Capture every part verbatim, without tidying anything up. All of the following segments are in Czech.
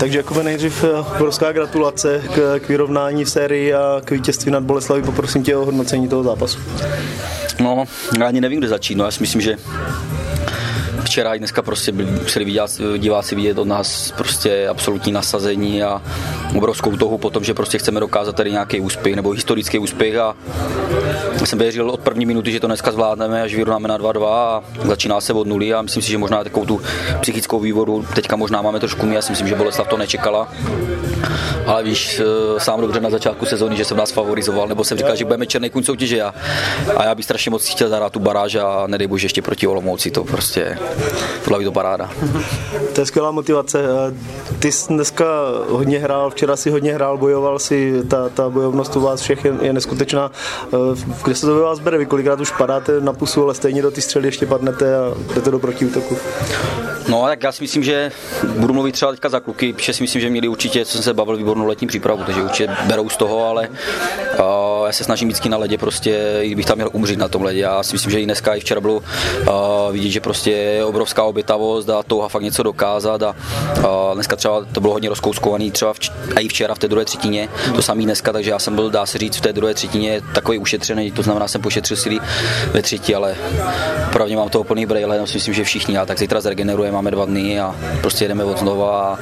Takže jako nejdřív obrovská gratulace k, k vyrovnání v sérii a k vítězství nad Boleslaví. Poprosím tě o hodnocení toho zápasu. No, já ani nevím, kde začít. No, já si myslím, že včera i dneska prostě museli vidět, diváci vidět od nás prostě absolutní nasazení a obrovskou touhu po tom, že prostě chceme dokázat tady nějaký úspěch nebo historický úspěch a jsem věřil od první minuty, že to dneska zvládneme, až vyrovnáme na dva dva a začíná se od nuly a myslím si, že možná takovou tu psychickou vývodu teďka možná máme trošku my, já si myslím, že Boleslav to nečekala. Ale víš sám dobře na začátku sezóny, že jsem nás favorizoval, nebo jsem říkal, že budeme černý kůň soutěže a, a já bych strašně moc chtěl zahrát tu baráž a nedej bože ještě proti Olomouci, to prostě tohle by to paráda. To je skvělá motivace. Ty jsi dneska hodně hrál, včera si hodně hrál, bojoval si, ta, ta bojovnost u vás všech je, je neskutečná. Kde se to ve vás bere? Vy kolikrát už padáte na pusu, ale stejně do ty střely ještě padnete a jdete do protiútoku. No, tak já si myslím, že budu mluvit třeba teďka za kluky, protože si myslím, že měli určitě, co jsem se bavil, výbornou letní přípravu, takže určitě berou z toho, ale uh, já se snažím vždycky na ledě, prostě, i bych tam měl umřít na tom ledě. Já si myslím, že i dneska, i včera bylo uh, vidět, že prostě je obrovská obětavost a touha fakt něco dokázat a uh, dneska třeba to bylo hodně rozkouskovaný, třeba vč- a i včera v té druhé třetině, to samý dneska, takže já jsem byl, dá se říct, v té druhé třetině takový ušetřený, to znamená, jsem pošetřil síly ve třetí, ale opravdu mám toho plný brejle, já si myslím, že všichni, a tak zítra zregenerujeme, máme dva dny a prostě jedeme od znova a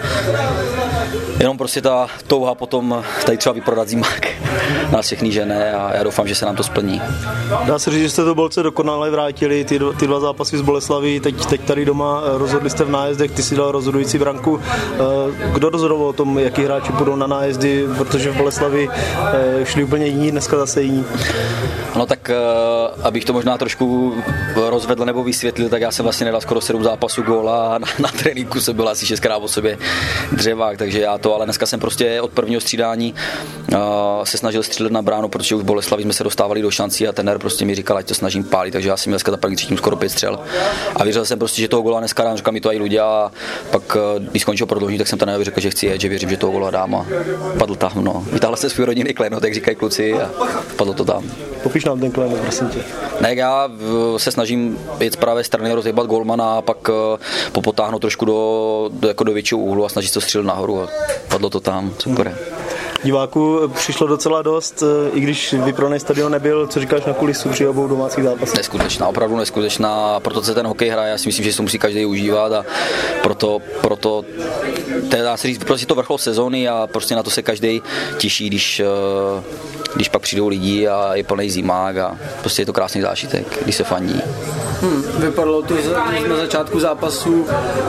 jenom prostě ta touha potom tady třeba vyprodat zimák nás všechny žene a já doufám, že se nám to splní. Dá se říct, že jste to Bolce dokonale vrátili, ty, ty dva zápasy z Boleslaví, teď, teď tady doma rozhodli jste v nájezdech, ty si dal rozhodující branku. Kdo rozhodoval o tom, jaký hráči půjdou na nájezdy, protože v Boleslavi šli úplně jiní, dneska zase jiní? No tak, abych to možná trošku rozvedl nebo vysvětlil, tak já jsem vlastně nedal skoro sedm zápasů góla a na, na tréninku jsem byl asi šestkrát o sobě dřevák, takže já to, ale dneska jsem prostě od prvního střídání uh, se snažil střílet na bránu, protože už v Boleslavi jsme se dostávali do šancí a trenér prostě mi říkal, ať to snažím pálit, takže já jsem dneska za první třetím skoro pět střel a věřil jsem prostě, že toho góla dneska dám, říkal mi to i lidé a pak, když skončil prodloužení, tak jsem trenérovi řekl, že chci jet, že věřím, že toho góla dám a padl tam, no. Vytáhl jsem svůj rodinný kleno, tak říkají kluci a padlo to tam. Popiš nám ten kleno, prosím tě. Ne, já se snažím jet z pravé strany, rozjebat golmana a pak popotáhnout trošku do, do, jako do většího úhlu a snažit to střílet nahoru a padlo to tam, super. Diváků přišlo docela dost, i když vyprodaný stadion nebyl, co říkáš na kulisu při obou domácích zápasech? Neskutečná, opravdu neskutečná, proto se ten hokej hraje, já si myslím, že se musí každý užívat a proto, proto teda se říct, prostě to vrchol sezóny a prostě na to se každý těší, když, když pak přijdou lidi a je plný zimák a prostě je to krásný zážitek, když se fandí. Hmm, vypadalo to na začátku zápasu,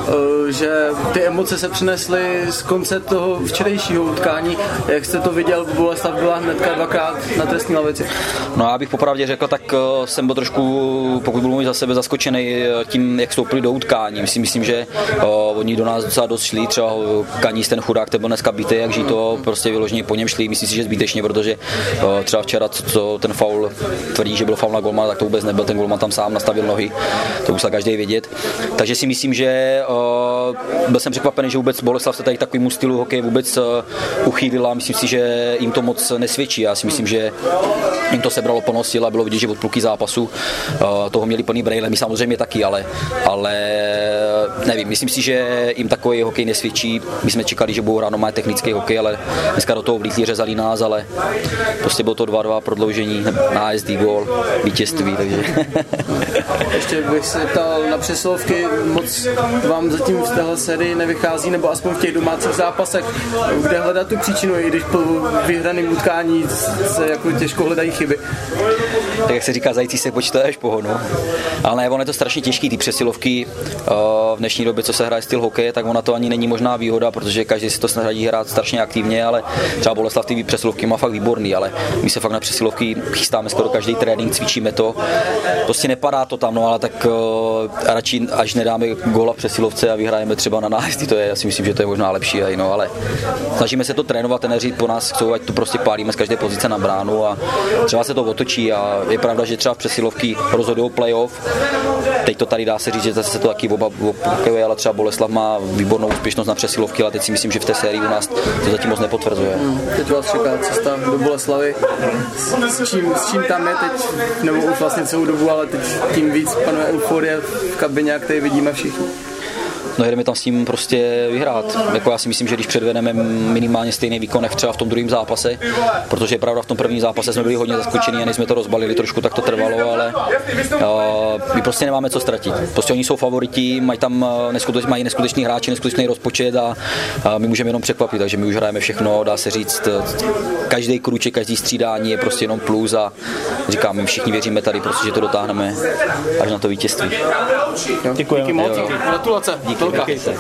že ty emoce se přinesly z konce toho včerejšího utkání. Jak jste to viděl, Boleslav byla hnedka dvakrát na trestní lavici. No já bych popravdě řekl, tak jsem byl trošku, pokud budu mluvit za sebe, zaskočený tím, jak vstoupili do utkání. Myslím, myslím že oni do nás docela dost šli, třeba Kaníz, ten chudák, ten byl dneska bitý, jak to prostě vyloženě po něm šli. Myslím si, že zbytečně, protože třeba včera co ten faul tvrdí, že byl faul na golmana, tak to vůbec nebyl, ten golman tam sám nastavil nohy. To musel každý vědět. Takže si myslím, že uh, byl jsem překvapený, že vůbec Boleslav se tady k takovému stylu hokeje vůbec uh, uchýlila. Myslím si, že jim to moc nesvědčí. Já si myslím, že jim to sebralo plno sil a bylo vidět, že od půlky zápasu uh, toho měli plný brejle. My samozřejmě taky, ale, ale nevím. Myslím si, že jim takový hokej nesvědčí. My jsme čekali, že budou hrát normálně technický hokej, ale dneska do toho vlítli, řezali nás, ale prostě bylo to dva dva prodloužení, nájezdí, gól, vítězství, takže ještě bych se ptal na přesilovky, moc vám zatím v téhle sérii nevychází, nebo aspoň v těch domácích zápasech, kde hledat tu příčinu, i když po vyhraném utkání se jako těžko hledají chyby. Tak jak se říká, zající se počítá až pohonu. Ale ne, ono je to strašně těžký, ty přesilovky v dnešní době, co se hraje styl hokeje, tak ona to ani není možná výhoda, protože každý si to snaží hrát strašně aktivně, ale třeba Boleslav ty přesilovky má fakt výborný, ale my se fakt na přesilovky chystáme skoro každý trénink, cvičíme to. Prostě nepadá to tam, no ale tak uh, radši až nedáme góla v přesilovce a vyhrajeme třeba na nájezdy, to je, já si myslím, že to je možná lepší, aj, no, ale snažíme se to trénovat, trenéři po nás chcou, ať to prostě pálíme z každé pozice na bránu a třeba se to otočí a je pravda, že třeba v přesilovky rozhodují playoff. Teď to tady dá se říct, že zase se to taky oba opakuje, ale třeba Boleslav má výbornou úspěšnost na přesilovky, ale teď si myslím, že v té sérii u nás to zatím moc nepotvrzuje. Hmm, teď vás čeká cesta do Boleslavy. S čím, s čím tam je teď, nebo už vlastně celou dobu, ale teď tím víc panuje euforie v kabině, jak tady vidíme všichni. no jedeme tam s tím prostě vyhrát. Jako já si myslím, že když předvedeme minimálně stejný výkon, jak třeba v tom druhém zápase, protože je pravda, v tom prvním zápase jsme byli hodně zaskočení a než jsme to rozbalili, trošku tak to trvalo, ale uh, my prostě nemáme co ztratit. Prostě oni jsou favoriti, mají tam neskutečný, mají neskutečný hráči, neskutečný rozpočet a, a my můžeme jenom překvapit, takže my už hrajeme všechno, dá se říct, každý kruček, každý střídání je prostě jenom plus a říkám, my všichni věříme tady, prostě, že to dotáhneme až na to vítězství. Děkujeme. Díky moc, gratulace. Díky. Díky.